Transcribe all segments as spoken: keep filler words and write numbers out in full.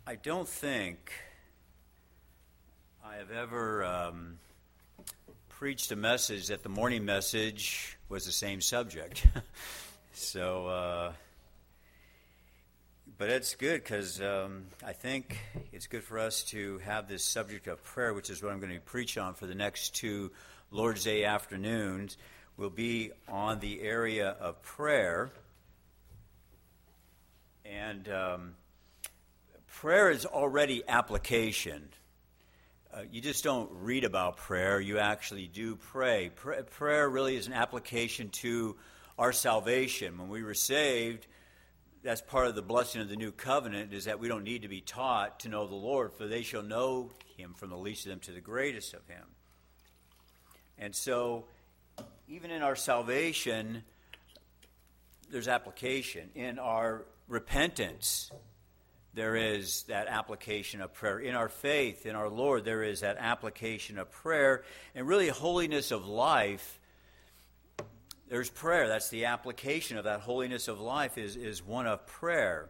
I don't think I have ever um, preached a message that the morning message was the same subject. so, uh, but it's good because um, I think it's good for us to have this subject of prayer, which is what I'm going to preach on for the next two Lord's Day afternoons. Will be on the area of prayer. And um, prayer is already application. Uh, you just don't read about prayer, you actually do pray. Pray. Prayer really is an application to our salvation. When we were saved, that's part of the blessing of the new covenant, is that we don't need to be taught to know the Lord, for they shall know him from the least of them to the greatest of him. And so, even in our salvation, there's application. In our repentance, there is that application of prayer. In our faith, in our Lord, there is that application of prayer. And really, holiness of life, there's prayer. That's the application of that holiness of life is, is one of prayer.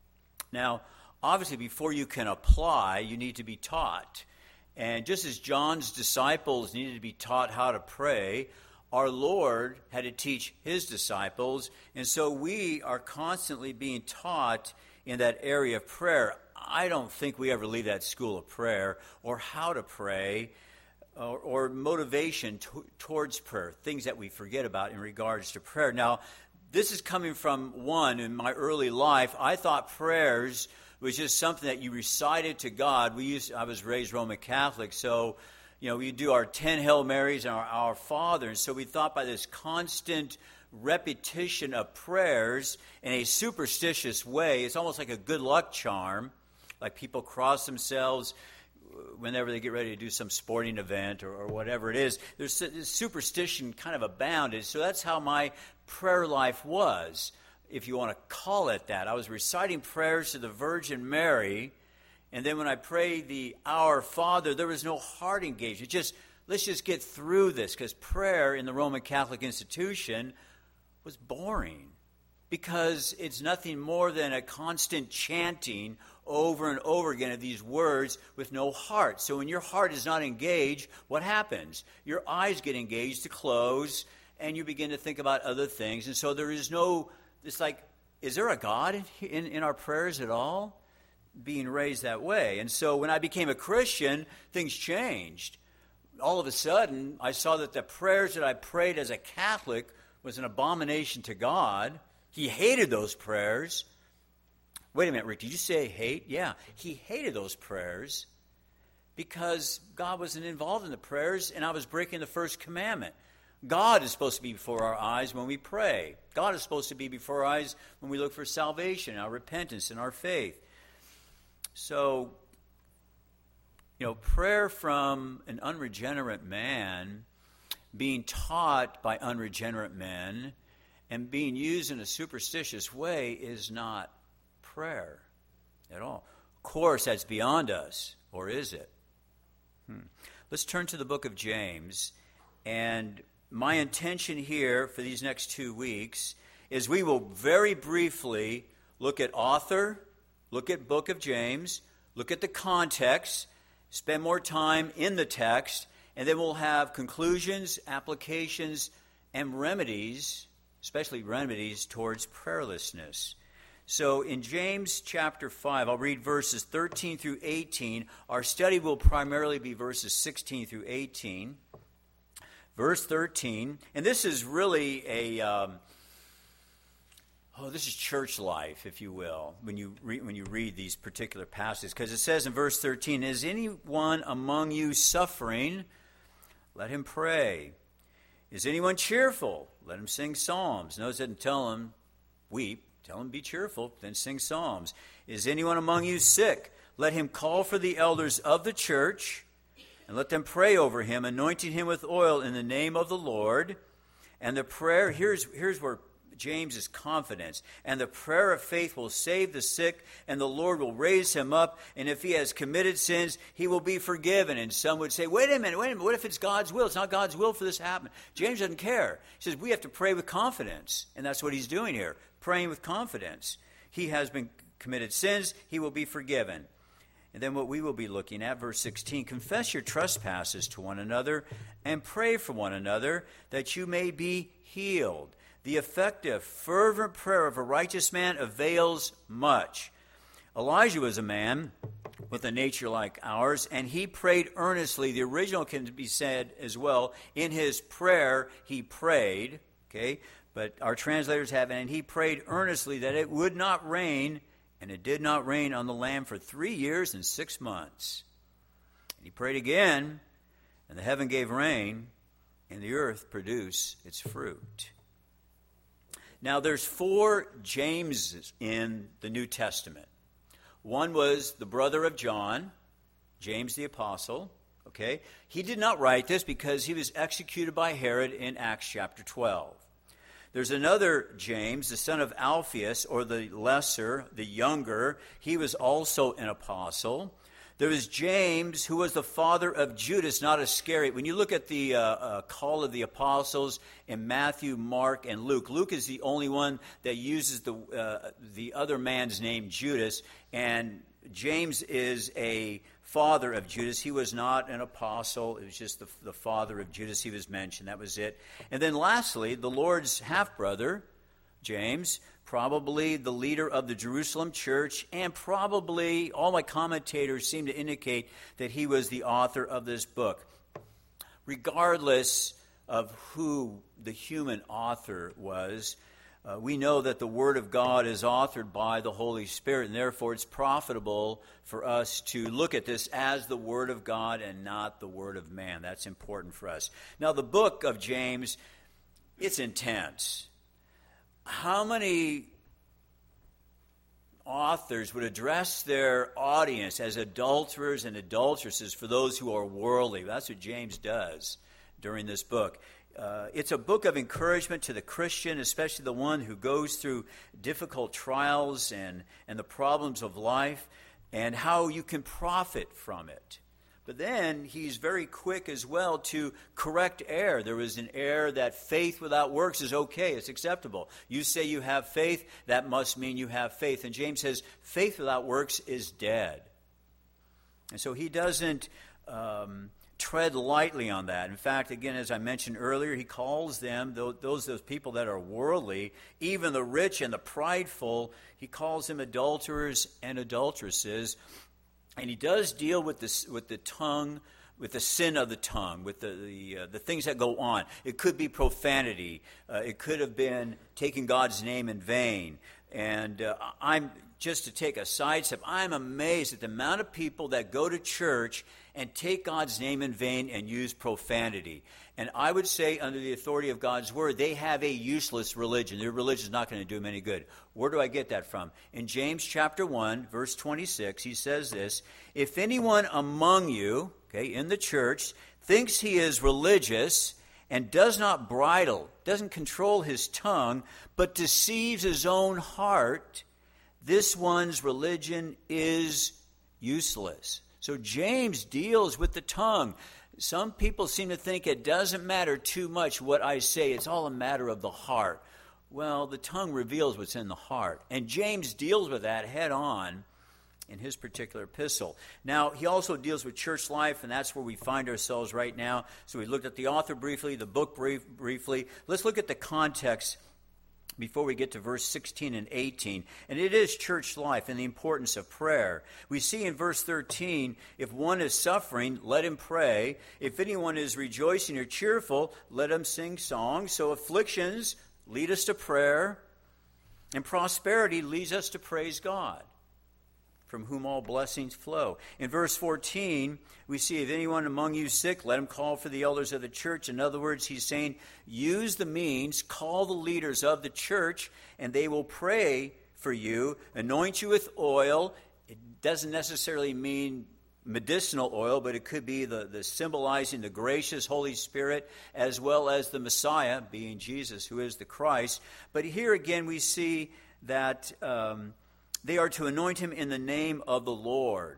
Now, obviously, before you can apply, you need to be taught. And just as John's disciples needed to be taught how to pray, our Lord had to teach his disciples, and so we are constantly being taught in that area of prayer. I don't think we ever leave that school of prayer, or how to pray, or, or motivation to, towards prayer, things that we forget about in regards to prayer. Now, this is coming from one, in my early life, I thought prayers was just something that you recited to God. We used, I was raised Roman Catholic, so you know, we do our ten Hail Marys and our Our Father. And so we thought by this constant repetition of prayers in a superstitious way, it's almost like a good luck charm, like people cross themselves whenever they get ready to do some sporting event or, or whatever it is. There's this superstition kind of abounded. So that's how my prayer life was, if you want to call it that. I was reciting prayers to the Virgin Mary. And then when I prayed the Our Father, there was no heart engagement. Just, let's just get through this, because prayer in the Roman Catholic institution was boring, because it's nothing more than a constant chanting over and over again of these words with no heart. So when your heart is not engaged, what happens? Your eyes get engaged to close, and you begin to think about other things. And so there is no, it's like, is there a God in, in, in our prayers at all? Being raised that way. And so when I became a Christian, things changed. All of a sudden, I saw that the prayers that I prayed as a Catholic was an abomination to God. He hated those prayers. Wait a minute, Rick, did you say hate? Yeah, he hated those prayers because God wasn't involved in the prayers, and I was breaking the first commandment. God is supposed to be before our eyes when we pray. God is supposed to be before our eyes when we look for salvation, our repentance, and our faith. So, you know, prayer from an unregenerate man, being taught by unregenerate men, and being used in a superstitious way is not prayer at all. Of course, that's beyond us, or is it? Hmm. Let's turn to the book of James, and my intention here for these next two weeks is we will very briefly look at author, look at book of James, look at the context, spend more time in the text, and then we'll have conclusions, applications, and remedies, especially remedies towards prayerlessness. So in James chapter five, I'll read verses thirteen through eighteen. Our study will primarily be verses sixteen through eighteen. Verse thirteen, and this is really a... Um, Oh, this is church life, if you will, when you re- when you read these particular passages. Because it says in verse thirteen, is anyone among you suffering? Let him pray. Is anyone cheerful? Let him sing psalms. Notice it didn't tell him weep. Tell him be cheerful, then sing psalms. Is anyone among you sick? Let him call for the elders of the church, and let them pray over him, anointing him with oil in the name of the Lord. And the prayer, here's here's where James's confidence, and the prayer of faith will save the sick, and the Lord will raise him up, and if he has committed sins, he will be forgiven. And some would say, wait a minute, wait a minute, what if it's God's will? It's not God's will for this to happen. James doesn't care. He says we have to pray with confidence, and that's what he's doing here, praying with confidence. He has been committed sins, he will be forgiven. And then what we will be looking at, verse sixteen, confess your trespasses to one another and pray for one another that you may be healed. The effective, fervent prayer of a righteous man avails much. Elijah was a man with a nature like ours, and he prayed earnestly. The original can be said as well. In his prayer, he prayed, okay? But our translators have it, and he prayed earnestly that it would not rain, and it did not rain on the land for three years and six months. And he prayed again, and the heaven gave rain, and the earth produced its fruit. Now, there's four Jameses in the New Testament. One was the brother of John, James the Apostle. Okay, he did not write this because he was executed by Herod in Acts chapter twelve. There's another James, the son of Alphaeus, or the lesser, the younger. He was also an apostle. There was James, who was the father of Judas, not Iscariot. When you look at the uh, uh, call of the apostles in Matthew, Mark, and Luke, Luke is the only one that uses the uh, the other man's name, Judas, and James is a father of Judas. He was not an apostle. It was just the, the father of Judas. He was mentioned. That was it. And then lastly, the Lord's half-brother, James, probably the leader of the Jerusalem church, and probably all my commentators seem to indicate that he was the author of this book. Regardless of who the human author was, uh, we know that the Word of God is authored by the Holy Spirit, and therefore it's profitable for us to look at this as the Word of God and not the Word of man. That's important for us. Now, the book of James, it's intense. How many authors would address their audience as adulterers and adulteresses for those who are worldly? That's what James does during this book. Uh, it's a book of encouragement to the Christian, especially the one who goes through difficult trials and, and the problems of life, and how you can profit from it. But then he's very quick as well to correct error. There was an error that faith without works is okay, it's acceptable. You say you have faith, that must mean you have faith. And James says faith without works is dead. And so he doesn't um, tread lightly on that. In fact, again, as I mentioned earlier, he calls them, those, those people that are worldly, even the rich and the prideful, he calls them adulterers and adulteresses. And he does deal with the, with the tongue, with the sin of the tongue, with the the, uh, the things that go on. It could be profanity. Uh, it could have been taking God's name in vain. And uh, I'm just to take a sidestep, I'm amazed at the amount of people that go to church and take God's name in vain and use profanity. And I would say, under the authority of God's word, they have a useless religion. Their religion is not going to do them any good. Where do I get that from? In James chapter one, verse twenty-six, he says this, if anyone among you, okay, in the church, thinks he is religious and does not bridle, doesn't control his tongue, but deceives his own heart, this one's religion is useless. So James deals with the tongue. Some people seem to think it doesn't matter too much what I say. It's all a matter of the heart. Well, the tongue reveals what's in the heart. And James deals with that head on in his particular epistle. Now, he also deals with church life, and that's where we find ourselves right now. So we looked at the author briefly, the book brief, briefly. Let's look at the context before we get to verse sixteen and eighteen. And it is church life and the importance of prayer. We see in verse thirteen, if one is suffering, let him pray. If anyone is rejoicing or cheerful, let him sing songs. So afflictions lead us to prayer, and prosperity leads us to praise God, from whom all blessings flow. In verse fourteen, we see, if anyone among you is sick, let him call for the elders of the church. In other words, he's saying, use the means, call the leaders of the church, and they will pray for you, anoint you with oil. It doesn't necessarily mean medicinal oil, but it could be the, the symbolizing the gracious Holy Spirit, as well as the Messiah, being Jesus, who is the Christ. But here again, we see that Um, they are to anoint him in the name of the Lord.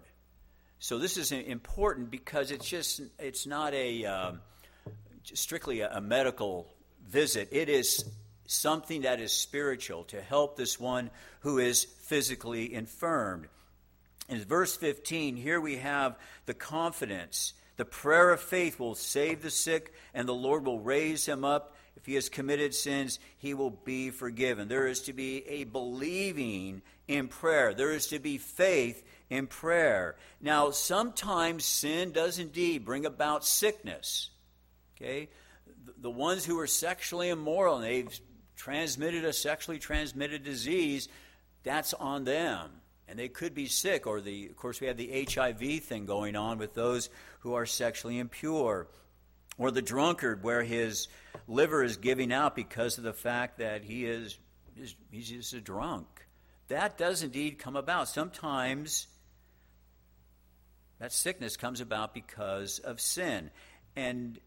So this is important because it's just it's not a um, strictly a, a medical visit. It is something that is spiritual to help this one who is physically infirmed. In verse fifteen, here we have the confidence. The prayer of faith will save the sick, and the Lord will raise him up. If he has committed sins, he will be forgiven. There is to be a believing in prayer. There is to be faith in prayer. Now, sometimes sin does indeed bring about sickness. Okay? The ones who are sexually immoral and they've transmitted a sexually transmitted disease, that's on them. And they could be sick. Or, the, of course, we have the H I V thing going on with those who are sexually impure. Or the drunkard, where his liver is giving out because of the fact that he is, is he's just a drunk. That does indeed come about. Sometimes that sickness comes about because of sin. And,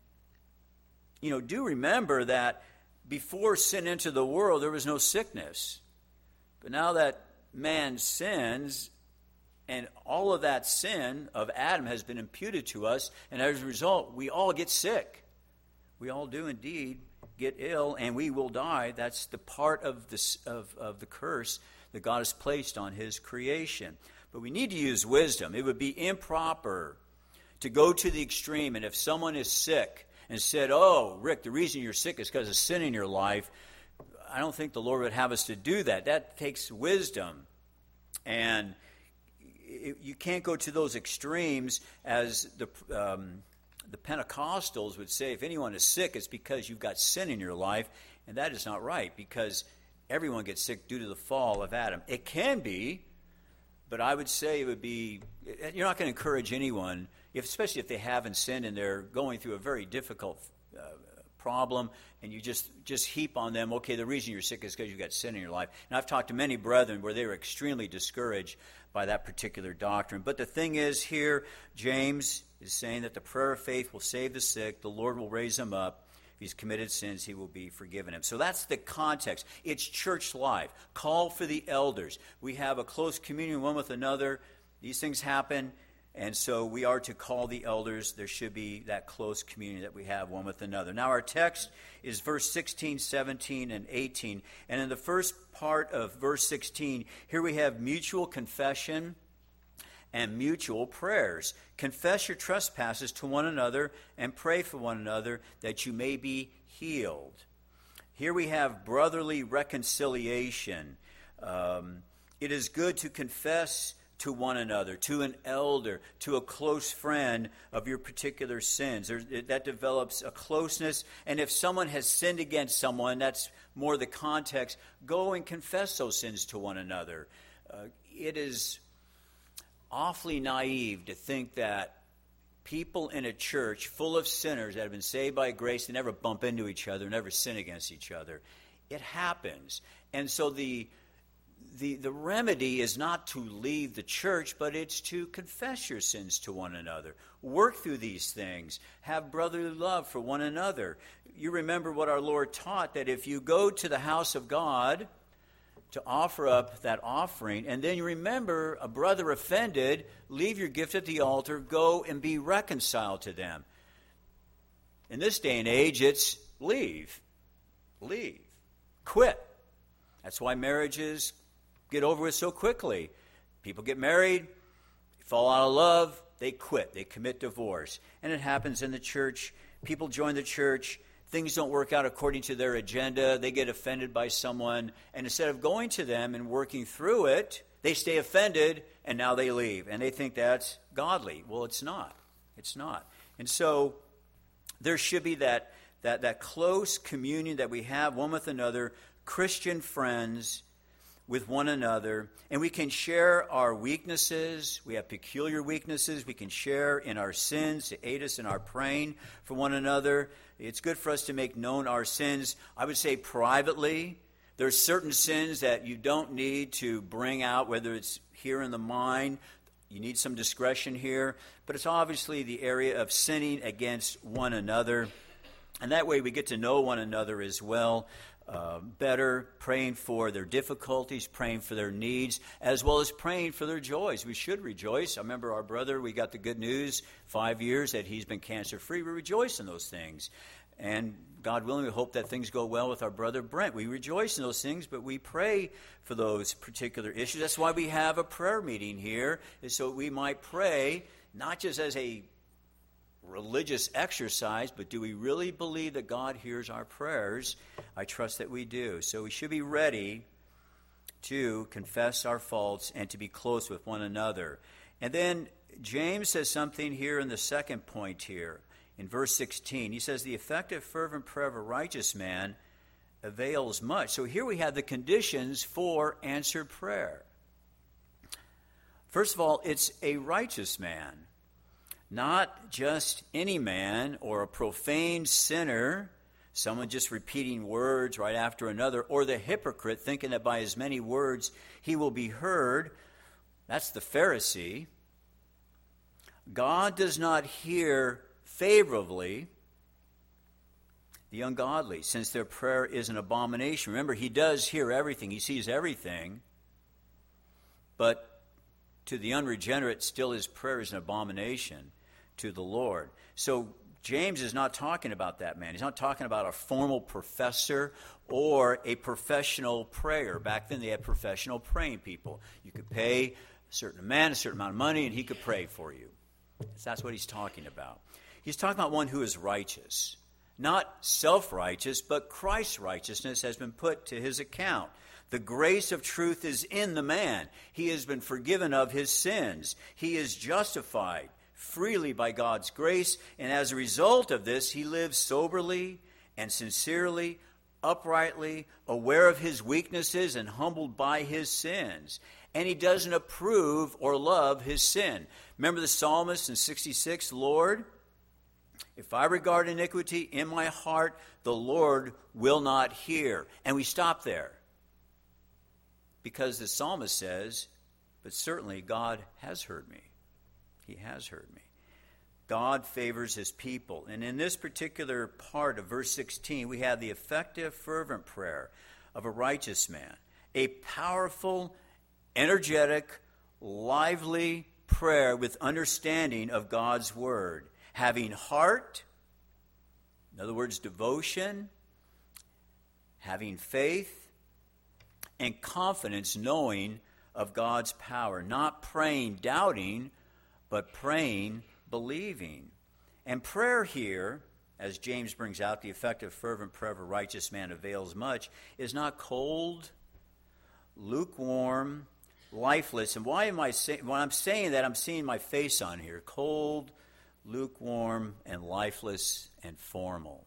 you know, do remember that before sin entered the world, there was no sickness. But now that man sins, and all of that sin of Adam has been imputed to us, and as a result, we all get sick. We all do indeed get ill, and we will die. That's the part of, this, of, of the curse that God has placed on his creation. But we need to use wisdom. It would be improper to go to the extreme, and if someone is sick and said, oh, Rick, the reason you're sick is because of sin in your life, I don't think the Lord would have us to do that. That takes wisdom. And you can't go to those extremes, as the um, the Pentecostals would say. If anyone is sick, it's because you've got sin in your life, and that is not right, because everyone gets sick due to the fall of Adam. It can be, but I would say it would be, you're not going to encourage anyone, if, especially if they haven't sinned and they're going through a very difficult uh, problem, and you just, just heap on them, okay, the reason you're sick is because you've got sin in your life. And I've talked to many brethren where they were extremely discouraged by that particular doctrine. But the thing is here, James is saying that the prayer of faith will save the sick, the Lord will raise him up. If he's committed sins, he will be forgiven him. So that's the context. It's church life. Call for the elders. We have a close communion one with another. These things happen. And so we are to call the elders. There should be that close communion that we have one with another. Now our text is verse sixteen, seventeen, and eighteen. And in the first part of verse sixteen, here we have mutual confession and mutual prayers. Confess your trespasses to one another and pray for one another that you may be healed. Here we have brotherly reconciliation. Um, it is good to confess to one another, to an elder, to a close friend of your particular sins. There, that develops a closeness. And if someone has sinned against someone, that's more the context, go and confess those sins to one another. Uh, it is awfully naive to think that people in a church full of sinners that have been saved by grace, they never bump into each other, never sin against each other. It happens. And so the The, the remedy is not to leave the church, but it's to confess your sins to one another. Work through these things. Have brotherly love for one another. You remember what our Lord taught, that if you go to the house of God to offer up that offering, and then you remember a brother offended, leave your gift at the altar, go and be reconciled to them. In this day and age, it's leave. Leave. Quit. That's why marriages get over with so quickly. People get married, they fall out of love, they quit, they commit divorce. And it happens in the church. People join the church, things don't work out according to their agenda, they get offended by someone, and instead of going to them and working through it, they stay offended, and now they leave. And they think that's godly. Well, it's not. It's not. And so there should be that, that, that close communion that we have one with another, Christian friends with one another, and we can share our weaknesses. We have peculiar weaknesses. We can share in our sins to aid us in our praying for one another. It's good for us to make known our sins, I would say privately. There's certain sins that you don't need to bring out, whether it's here in the mind. You need some discretion here, but it's obviously the area of sinning against one another. And that way we get to know one another as well. Uh, better, praying for their difficulties, praying for their needs, as well as praying for their joys. We should rejoice. I remember our brother, we got the good news, five years that he's been cancer-free. We rejoice in those things. And God willing, we hope that things go well with our brother Brent. We rejoice in those things, but we pray for those particular issues. That's why we have a prayer meeting here, is so we might pray, not just as a religious exercise, but do we really believe that God hears our prayers? I trust that we do. So we should be ready to confess our faults and to be close with one another. And then James says something here in the second point here. In verse sixteen, he says, the effective, fervent prayer of a righteous man avails much. So here we have the conditions for answered prayer. First of all, it's a righteous man, not just any man or a profane sinner, someone just repeating words right after another, or the hypocrite thinking that by as many words he will be heard. That's the Pharisee. God does not hear favorably the ungodly, since their prayer is an abomination. Remember, he does hear everything. He sees everything. But to the unregenerate, still his prayer is an abomination to the Lord. So James is not talking about that man. He's not talking about a formal professor or a professional prayer. Back then they had professional praying people. You could pay a certain man, a certain amount of money, and he could pray for you. That's what he's talking about. He's talking about one who is righteous. Not self-righteous, but Christ's righteousness has been put to his account. The grace of truth is in the man. He has been forgiven of his sins. He is justified freely by God's grace, and as a result of this, he lives soberly and sincerely, uprightly, aware of his weaknesses and humbled by his sins. And he doesn't approve or love his sin. Remember the psalmist in sixty-six, Lord, if I regard iniquity in my heart, the Lord will not hear. And we stop there. Because the psalmist says, but certainly God has heard me. He has heard me. God favors his people. And in this particular part of verse sixteen, we have the effective, fervent prayer of a righteous man. A powerful, energetic, lively prayer with understanding of God's word. Having heart, in other words, devotion, having faith, and confidence, knowing of God's power. Not praying doubting, but praying believing. And prayer here, as James brings out, the effective, fervent prayer of a righteous man avails much, is not cold, lukewarm, lifeless. And why am I saying, when I'm saying that, I'm seeing my face on here. Cold, lukewarm, and lifeless, and formal.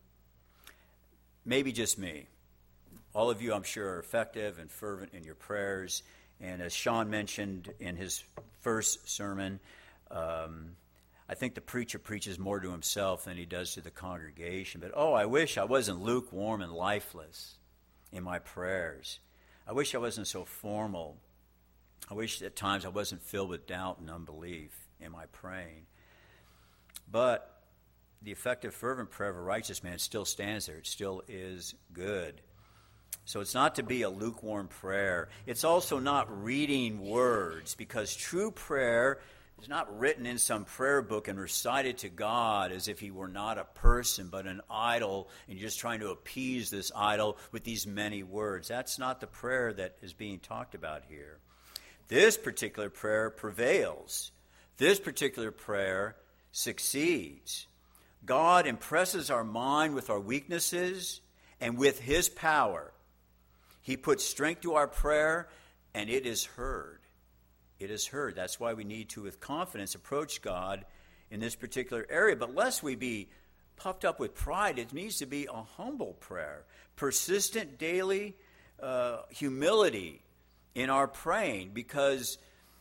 Maybe just me. All of you, I'm sure, are effective and fervent in your prayers. And as Sean mentioned in his first sermon, um, I think the preacher preaches more to himself than he does to the congregation. But, oh, I wish I wasn't lukewarm and lifeless in my prayers. I wish I wasn't so formal. I wish at times I wasn't filled with doubt and unbelief in my praying. But the effective, fervent prayer of a righteous man still stands there. It still is good. So it's not to be a lukewarm prayer. It's also not reading words, because true prayer is not written in some prayer book and recited to God as if he were not a person but an idol, and you're just trying to appease this idol with these many words. That's not the prayer that is being talked about here. This particular prayer prevails. This particular prayer succeeds. God impresses our mind with our weaknesses and with his power. He puts strength to our prayer, and it is heard. It is heard. That's why we need to, with confidence, approach God in this particular area. But lest we be puffed up with pride, it needs to be a humble prayer. Persistent daily uh, humility in our praying, because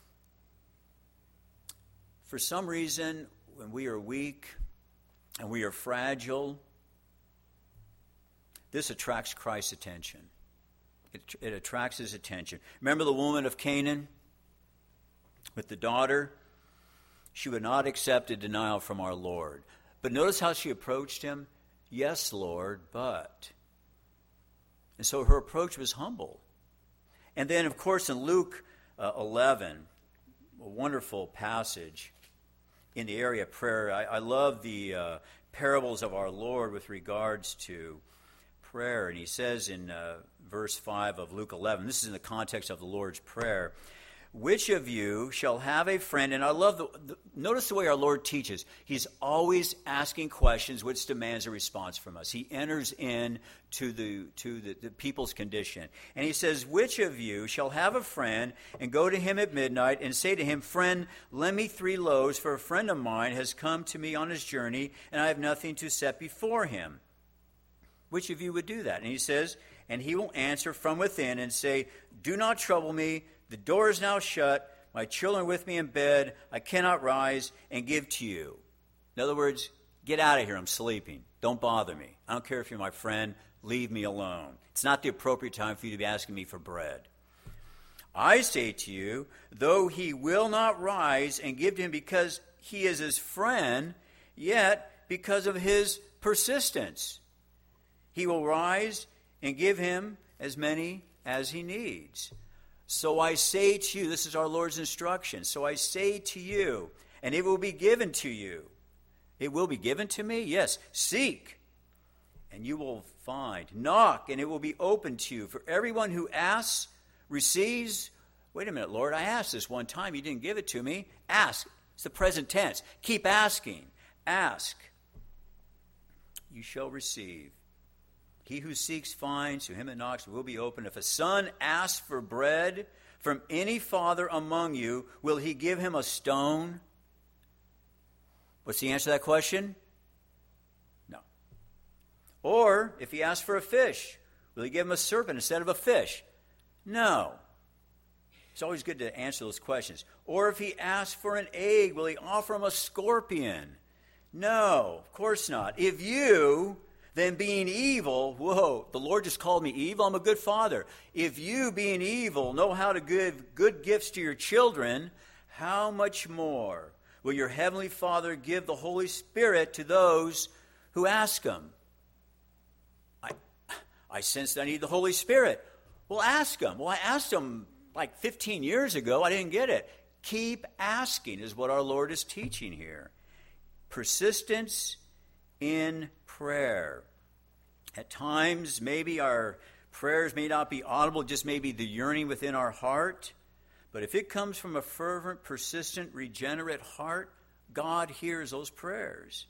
for some reason, when we are weak and we are fragile, this attracts Christ's attention. It, it attracts his attention. Remember the woman of Canaan with the daughter? She would not accept a denial from our Lord. But notice how she approached him. Yes, Lord, but. And so her approach was humble. And then, of course, in Luke uh, eleven, a wonderful passage in the area of prayer. I, I love the uh, parables of our Lord with regards to prayer. And he says in uh, verse five of Luke eleven, this is in the context of the Lord's Prayer, which of you shall have a friend, and I love, the, the notice the way our Lord teaches. He's always asking questions which demands a response from us. He enters in to the to the, the people's condition. And he says, which of you shall have a friend and go to him at midnight and say to him, friend, lend me three loaves, for a friend of mine has come to me on his journey, and I have nothing to set before him. Which of you would do that? And he says, and he will answer from within and say, do not trouble me. The door is now shut. My children are with me in bed. I cannot rise and give to you. In other words, get out of here. I'm sleeping. Don't bother me. I don't care if you're my friend. Leave me alone. It's not the appropriate time for you to be asking me for bread. I say to you, though he will not rise and give to him because he is his friend, yet because of his persistence, he will rise and give him as many as he needs. So I say to you, this is our Lord's instruction, so I say to you, and it will be given to you. It will be given to me? Yes. Seek, and you will find. Knock, and it will be open to you. For everyone who asks, receives. Wait a minute, Lord, I asked this one time. You didn't give it to me. Ask. It's the present tense. Keep asking. Ask. You shall receive. He who seeks finds, to him that knocks will be open. If a son asks for bread from any father among you, will he give him a stone? What's the answer to that question? No. Or, if he asks for a fish, will he give him a serpent instead of a fish? No. It's always good to answer those questions. Or if he asks for an egg, will he offer him a scorpion? No, of course not. If you, then being evil, whoa, the Lord just called me evil? I'm a good father. If you, being evil, know how to give good gifts to your children, how much more will your heavenly Father give the Holy Spirit to those who ask him? I, I sense that I need the Holy Spirit. Well, ask him. Well, I asked him like fifteen years ago. I didn't get it. Keep asking is what our Lord is teaching here. Persistence in prayer. At times, maybe our prayers may not be audible, just maybe the yearning within our heart. But if it comes from a fervent, persistent, regenerate heart, God hears those prayers.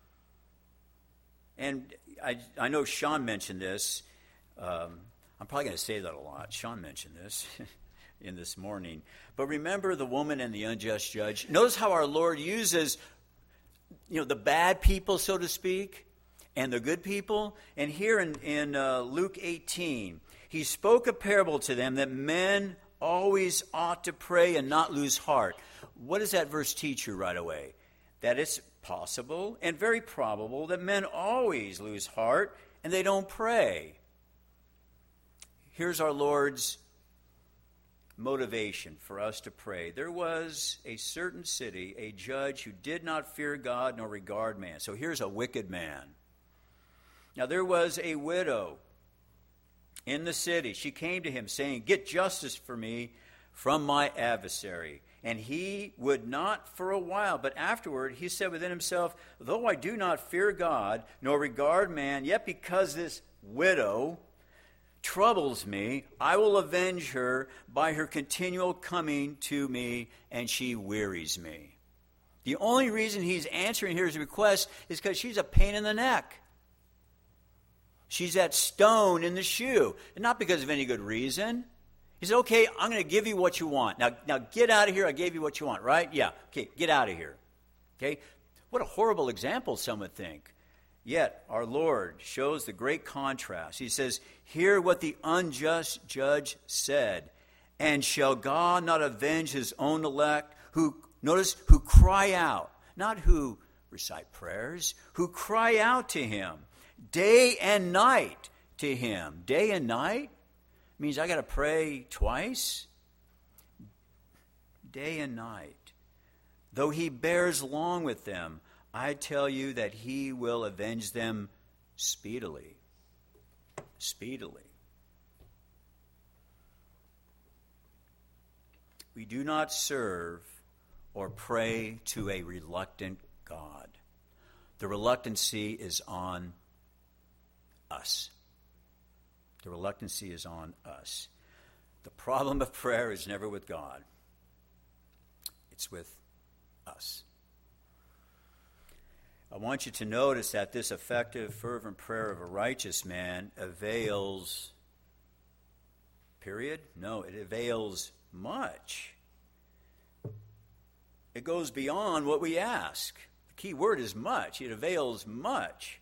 And I, I know Sean mentioned this. Um, I'm probably going to say that a lot. Sean mentioned this in this morning. But remember the woman and the unjust judge. Notice how our Lord uses, you know, the bad people, so to speak, and the good people. And here in, in uh, Luke eighteen, he spoke a parable to them that men always ought to pray and not lose heart. What does that verse teach you right away? That it's possible and very probable that men always lose heart and they don't pray. Here's our Lord's motivation for us to pray. There was a certain city, a judge who did not fear God nor regard man. So here's a wicked man. Now there was a widow in the city. She came to him saying, "Get justice for me from my adversary." And he would not for a while, but afterward he said within himself, "Though I do not fear God nor regard man, yet because this widow troubles me, I will avenge her by her continual coming to me, and she wearies me." The only reason he's answering here his request is because she's a pain in the neck. She's that stone in the shoe, and not because of any good reason. He said, "Okay, I'm going to give you what you want. Now, now get out of here. I gave you what you want, right? Yeah, okay, get out of here." Okay? What a horrible example, some would think. Yet, our Lord shows the great contrast. He says, "Hear what the unjust judge said. And shall God not avenge his own elect, who, notice, who cry out," not who recite prayers, who cry out to him day and night to him. Day and night means I got to pray twice. Day and night. Though he bears long with them, I tell you that he will avenge them speedily. Speedily. We do not serve or pray to a reluctant God. The reluctancy is on us. The reluctancy is on us. The problem of prayer is never with God. It's with us. I want you to notice that this effective, fervent prayer of a righteous man avails, period? No, it avails much. It goes beyond what we ask. The key word is much. It avails much.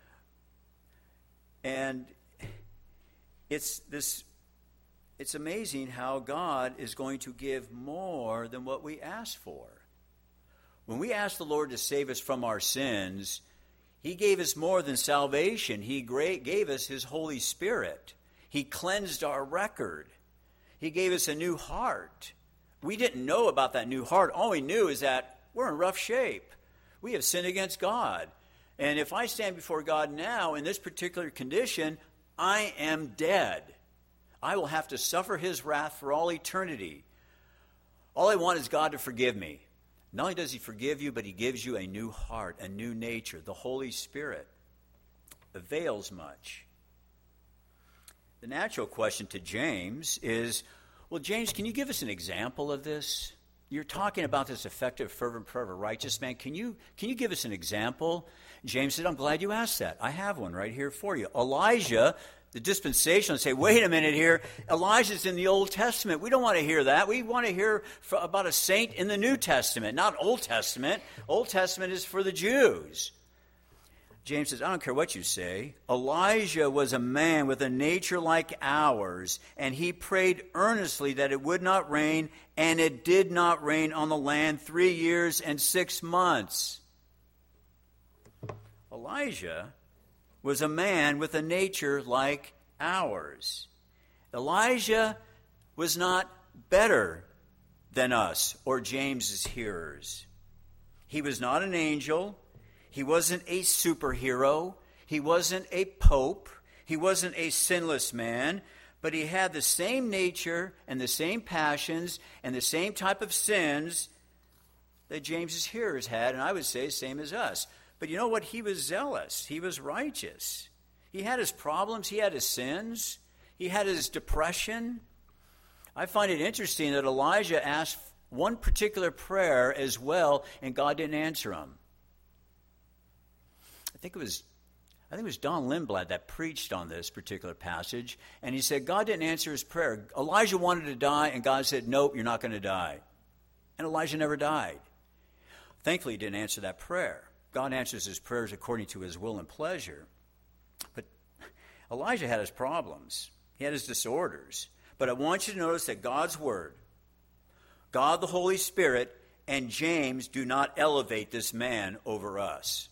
And it's this it's amazing how God is going to give more than what we ask for. When we ask the Lord to save us from our sins, he gave us more than salvation. He gave us his Holy Spirit. He cleansed our record. He gave us a new heart. We didn't know about that new heart. All we knew is that we're in rough shape. We have sinned against God. And if I stand before God now in this particular condition, I am dead. I will have to suffer his wrath for all eternity. All I want is God to forgive me. Not only does he forgive you, but he gives you a new heart, a new nature. The Holy Spirit avails much. The natural question to James is, well, James, can you give us an example of this? You're talking about this effective, fervent prayer of a righteous man. Can you, can you give us an example? James said, I'm glad you asked that. I have one right here for you. Elijah, the dispensationalists say, wait a minute here. Elijah's in the Old Testament. We don't want to hear that. We want to hear for, about a saint in the New Testament, not Old Testament. Old Testament is for the Jews. James says, I don't care what you say. Elijah was a man with a nature like ours, and he prayed earnestly that it would not rain, and it did not rain on the land three years and six months. Elijah was a man with a nature like ours. Elijah was not better than us or James's hearers. He was not an angel. He wasn't a superhero. He wasn't a pope. He wasn't a sinless man. But he had the same nature and the same passions and the same type of sins that James's hearers had, and I would say same as us. But you know what? He was zealous. He was righteous. He had his problems. He had his sins. He had his depression. I find it interesting that Elijah asked one particular prayer as well, and God didn't answer him. I think it was I think it was Don Lindblad that preached on this particular passage, and he said God didn't answer his prayer. Elijah wanted to die, and God said, nope, you're not going to die. And Elijah never died. Thankfully, he didn't answer that prayer. God answers his prayers according to his will and pleasure. But Elijah had his problems. He had his disorders. But I want you to notice that God's Word, God the Holy Spirit, and James do not elevate this man over us.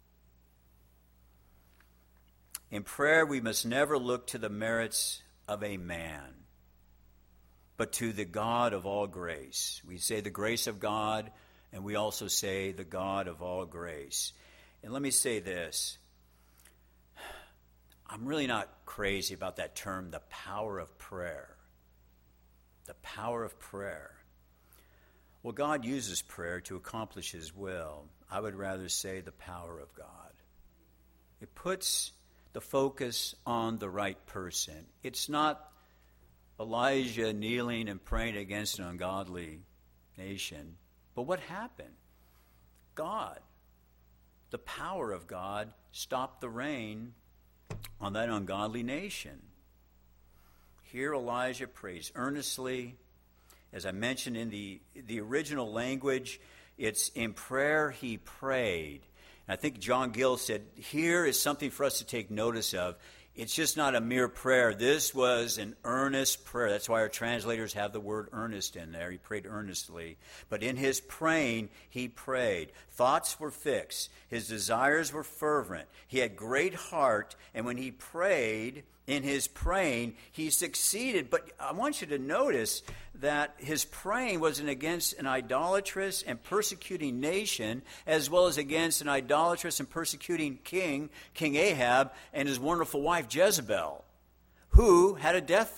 In prayer, we must never look to the merits of a man, but to the God of all grace. We say the grace of God, and we also say the God of all grace. And let me say this. I'm really not crazy about that term, the power of prayer. The power of prayer. Well, God uses prayer to accomplish his will. I would rather say the power of God. It puts the focus on the right person. It's not Elijah kneeling and praying against an ungodly nation. But what happened? God, the power of God, stopped the rain on that ungodly nation. Here Elijah prays earnestly. As I mentioned in the, the original language, it's in prayer he prayed. And I think John Gill said, here is something for us to take notice of. It's just not a mere prayer. This was an earnest prayer. That's why our translators have the word earnest in there. He prayed earnestly. But in his praying, he prayed. Thoughts were fixed. His desires were fervent. He had great heart. And when he prayed, in his praying, he succeeded. But I want you to notice that his praying wasn't against an idolatrous and persecuting nation, as well as against an idolatrous and persecuting king, King Ahab, and his wonderful wife Jezebel, who had a death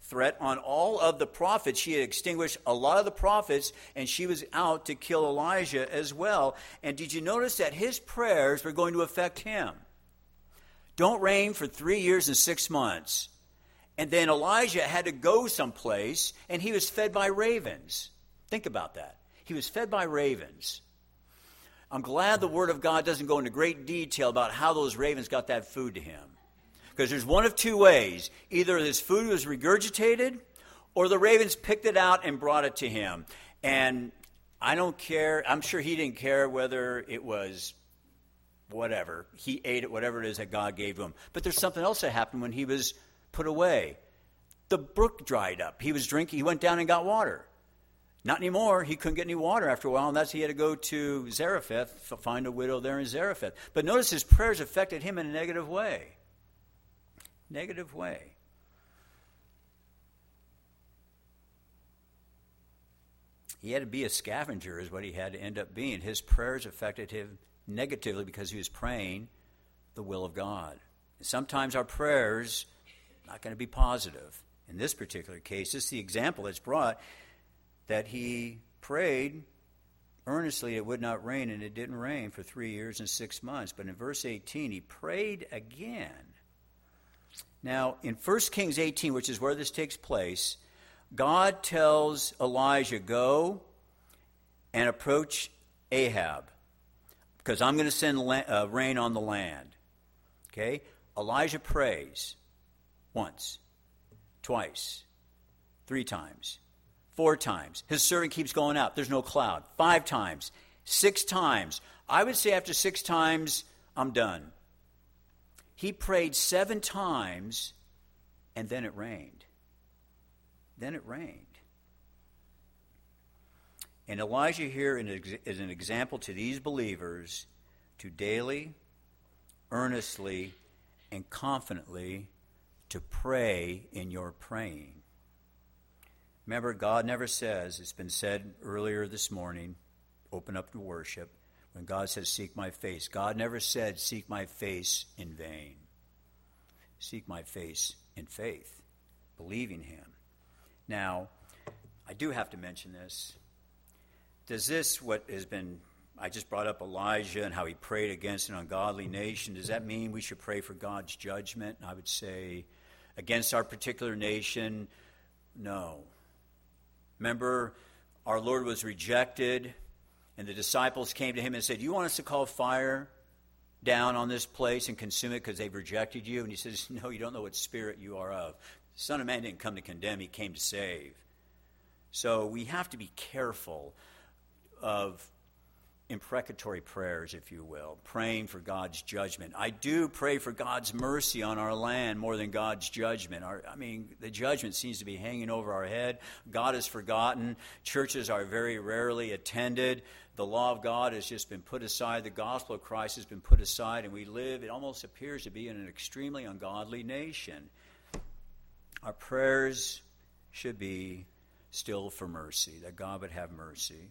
threat on all of the prophets. She had extinguished a lot of the prophets, and she was out to kill Elijah as well. And did you notice that his prayers were going to affect him? Don't rain for three years and six months. And then Elijah had to go someplace, and he was fed by ravens. Think about that. He was fed by ravens. I'm glad the Word of God doesn't go into great detail about how those ravens got that food to him. Because there's one of two ways. Either his food was regurgitated, or the ravens picked it out and brought it to him. And I don't care. I'm sure he didn't care whether it was whatever. He ate it, whatever it is that God gave him. But there's something else that happened when he was put away. The brook dried up. He was drinking. He went down and got water. Not anymore. He couldn't get any water after a while, and that's he had to go to Zarephath to find a widow there in Zarephath. But notice his prayers affected him in a negative way. Negative way. He had to be a scavenger is what he had to end up being. His prayers affected him negatively because he was praying the will of God. And sometimes our prayers are not going to be positive. In this particular case, this is the example that's brought that he prayed earnestly it would not rain, and it didn't rain for three years and six months. But in verse eighteen, he prayed again. Now, in First Kings eighteen, which is where this takes place, God tells Elijah, go and approach Ahab, because I'm going to send uh, rain on the land. Okay? Elijah prays once, twice, three times, four times. His servant keeps going out. There's no cloud. Five times, six times. I would say after six times, I'm done. He prayed seven times, and then it rained. Then it rained. And Elijah here is an example to these believers to daily, earnestly, and confidently to pray in your praying. Remember, God never says, it's been said earlier this morning, open up to worship, when God says, seek my face. God never said, seek my face in vain. Seek my face in faith, believing him. Now, I do have to mention this. Does this, what has been, I just brought up Elijah and how he prayed against an ungodly nation, does that mean we should pray for God's judgment? And I would say, against our particular nation, no. Remember, our Lord was rejected, and the disciples came to him and said, you want us to call fire down on this place and consume it because they've rejected you? And he says, no, you don't know what spirit you are of. The Son of Man didn't come to condemn, he came to save. So we have to be careful of imprecatory prayers, if you will, praying for God's judgment. I do pray for God's mercy on our land more than God's judgment. Our, I mean, the judgment seems to be hanging over our head. God is forgotten. Churches are very rarely attended. The law of God has just been put aside. The gospel of Christ has been put aside, and we live, it almost appears to be, in an extremely ungodly nation. Our prayers should be still for mercy, that God would have mercy.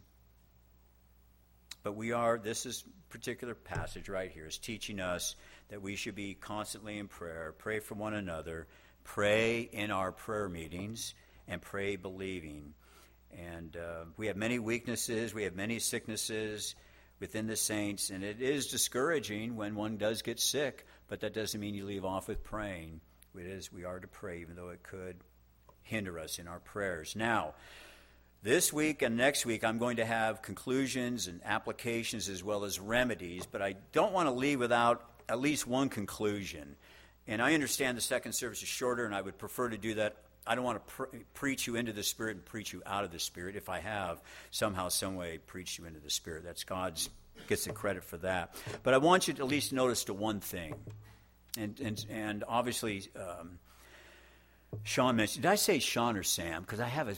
But we are, this is particular passage right here is teaching us that we should be constantly in prayer, pray for one another, pray in our prayer meetings, and pray believing. And uh, we have many weaknesses, we have many sicknesses within the saints, and it is discouraging when one does get sick, but that doesn't mean you leave off with praying. It is, we are to pray, even though it could hinder us in our prayers. Now, this week and next week, I'm going to have conclusions and applications as well as remedies, but I don't want to leave without at least one conclusion. And I understand the second service is shorter, and I would prefer to do that. I don't want to pre- preach you into the Spirit and preach you out of the Spirit. If I have somehow, some way, preached you into the Spirit, that's God's, gets the credit for that. But I want you to at least notice to one thing. And and, and obviously, um, Sean mentioned, did I say Sean or Sam? Because I have a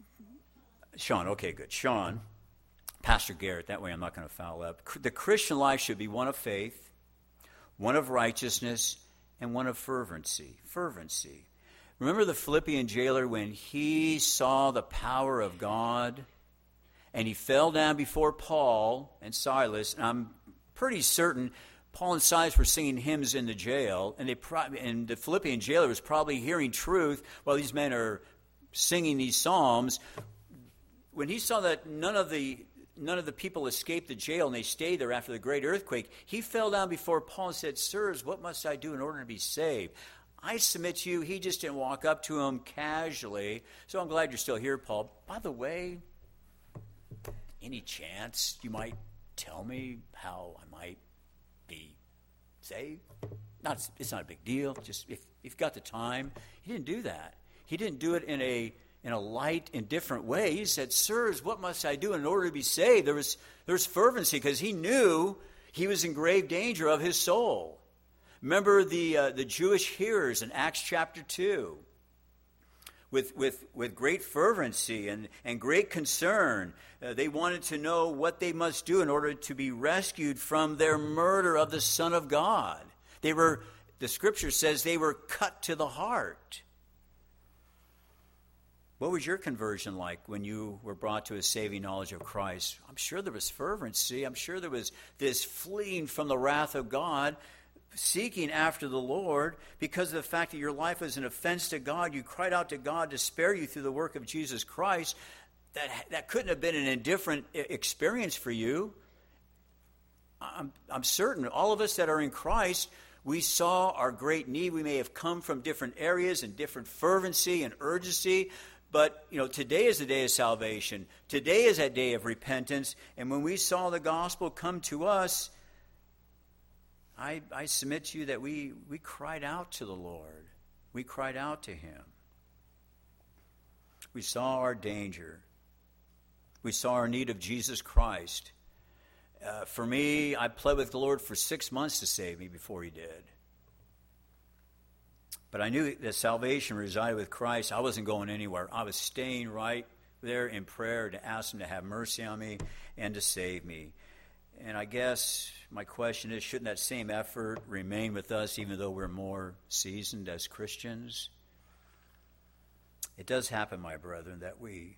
Sean, okay, good. Sean, Pastor Garrett, that way I'm not going to foul up. The Christian life should be one of faith, one of righteousness, and one of fervency. Fervency. Remember the Philippian jailer when he saw the power of God and he fell down before Paul and Silas, and I'm pretty certain Paul and Silas were singing hymns in the jail, and they pro- and the Philippian jailer was probably hearing truth while these men are singing these psalms. When he saw that none of the none of the people escaped the jail and they stayed there after the great earthquake, he fell down before Paul and said, "Sirs, what must I do in order to be saved?" I submit to you, he just didn't walk up to him casually. So I'm glad you're still here, Paul. By the way, any chance you might tell me how I might be saved? Not, it's not a big deal. Just if, if you've got the time. He didn't do that. He didn't do it in a in a light, indifferent way. He said, "Sirs, what must I do in order to be saved?" There was there was fervency because he knew he was in grave danger of his soul. Remember the uh, the Jewish hearers in Acts chapter two. With, with, with great fervency and, and great concern. Uh, they wanted to know what they must do in order to be rescued from their murder of the Son of God. They were, the scripture says, they were cut to the heart. What was your conversion like when you were brought to a saving knowledge of Christ? I'm sure there was fervency. I'm sure there was this fleeing from the wrath of God, seeking after the Lord because of the fact that your life was an offense to God. You cried out to God to spare you through the work of Jesus Christ. That that couldn't have been an indifferent experience for you. I'm, I'm certain all of us that are in Christ, we saw our great need. We may have come from different areas and different fervency and urgency, but you know, today is the day of salvation. Today is that day of repentance. And when we saw the gospel come to us, I, I submit to you that we, we cried out to the Lord. We cried out to him. We saw our danger. We saw our need of Jesus Christ. Uh, for me, I pled with the Lord for six months to save me before he did. But I knew that salvation resided with Christ. I wasn't going anywhere. I was staying right there in prayer to ask him to have mercy on me and to save me. And I guess my question is, shouldn't that same effort remain with us even though we're more seasoned as Christians? It does happen, my brethren, that we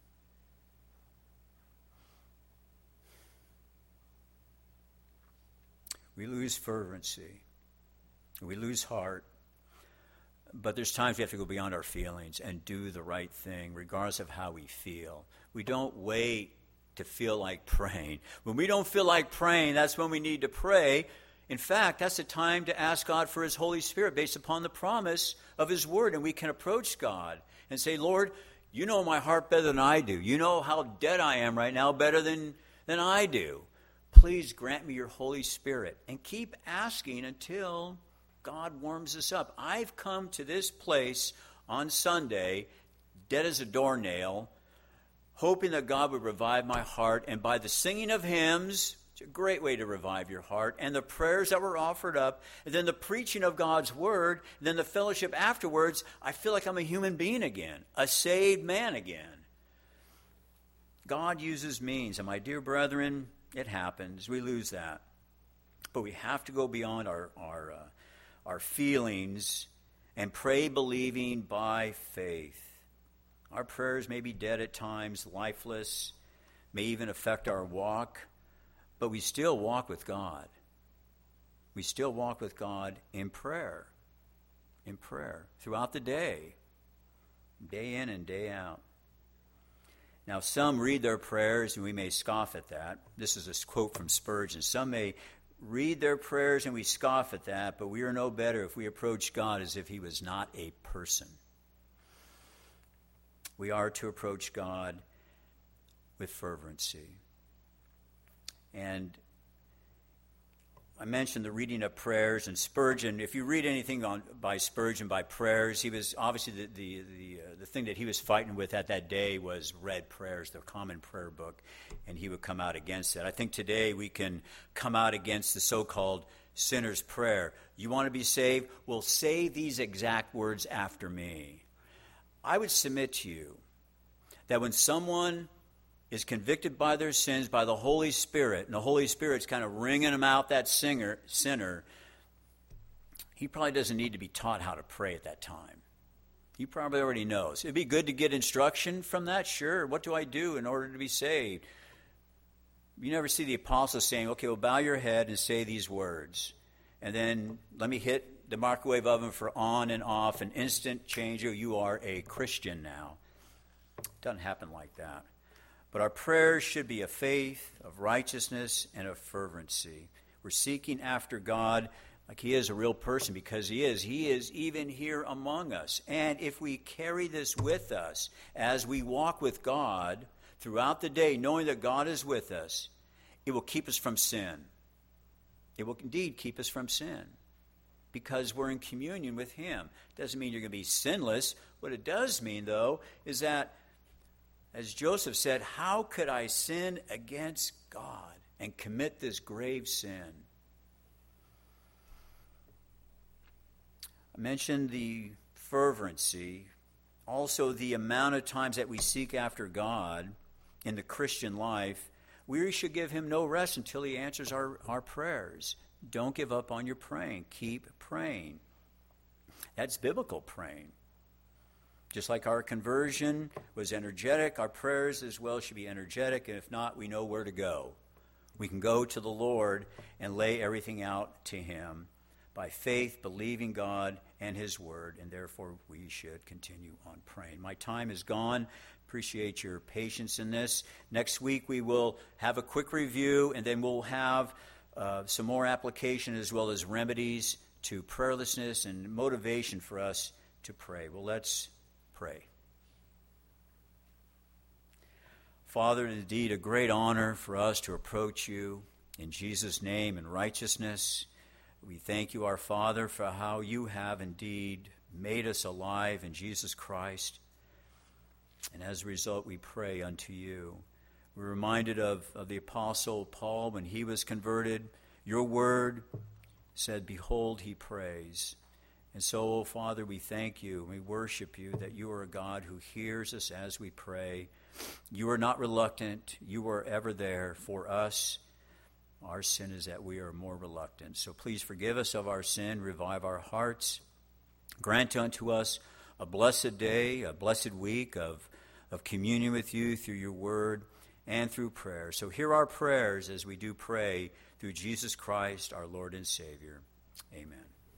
we lose fervency. We lose heart. But there's times we have to go beyond our feelings and do the right thing regardless of how we feel. We don't wait to feel like praying. When we don't feel like praying, that's when we need to pray. In fact, that's the time to ask God for his Holy Spirit based upon the promise of his word. And we can approach God and say, "Lord, you know my heart better than I do. You know how dead I am right now better than, than I do. Please grant me your Holy Spirit." And keep asking until God warms us up. I've come to this place on Sunday, dead as a doornail, hoping that God would revive my heart. And by the singing of hymns, it's a great way to revive your heart, and the prayers that were offered up, and then the preaching of God's word, and then the fellowship afterwards, I feel like I'm a human being again, a saved man again. God uses means, and my dear brethren, it happens. We lose that. But we have to go beyond our, our, uh, our feelings and pray believing by faith. Our prayers may be dead at times, lifeless, may even affect our walk, but we still walk with God. We still walk with God in prayer, in prayer, throughout the day, day in and day out. Now, some read their prayers, and we may scoff at that. This is a quote from Spurgeon. Some may read their prayers, and we scoff at that, but we are no better if we approach God as if he was not a person. We are to approach God with fervency. And I mentioned the reading of prayers, and Spurgeon, if you read anything on by Spurgeon by prayers, he was obviously the the the, uh, the thing that he was fighting with at that day was read prayers, the common prayer book, and he would come out against it. I think today we can come out against the so-called sinner's prayer. You want to be saved? Well, say these exact words after me. I would submit to you that when someone is convicted by their sins by the Holy Spirit, and the Holy Spirit's kind of wringing them out, that singer, sinner, he probably doesn't need to be taught how to pray at that time. He probably already knows. It'd be good to get instruction from that, sure. What do I do in order to be saved? You never see the apostles saying, okay, well, bow your head and say these words. And then let me hit the microwave oven for on and off, an instant changer. You are a Christian now. It doesn't happen like that. But our prayers should be of faith, of righteousness, and of fervency. We're seeking after God like he is a real person, because he is. He is even here among us. And if we carry this with us as we walk with God throughout the day, knowing that God is with us, it will keep us from sin. It will indeed keep us from sin because we're in communion with him. Doesn't mean you're going to be sinless. What it does mean, though, is that, as Joseph said, how could I sin against God and commit this grave sin? I mentioned the fervency, also the amount of times that we seek after God in the Christian life. We should give him no rest until he answers our, our prayers. Don't give up on your praying. Keep praying. That's biblical praying. Just like our conversion was energetic, our prayers as well should be energetic, and if not, we know where to go. We can go to the Lord and lay everything out to him by faith, believing God and his word, and therefore we should continue on praying. My time is gone. Appreciate your patience in this. Next week we will have a quick review, and then we'll have uh, some more application as well as remedies to prayerlessness and motivation for us to pray. Well, let's pray. Father, indeed a great honor for us to approach you in Jesus' name in righteousness. We thank you, our Father, for how you have indeed made us alive in Jesus Christ. And as a result, we pray unto you. We're reminded of, of the Apostle Paul when he was converted. Your word said, behold, he prays. And so, oh Father, we thank you and we worship you that you are a God who hears us as we pray. You are not reluctant. You are ever there for us. Our sin is that we are more reluctant. So please forgive us of our sin, revive our hearts. Grant unto us a blessed day, a blessed week of, of communion with you through your word and through prayer. So hear our prayers as we do pray through Jesus Christ, our Lord and Savior. Amen.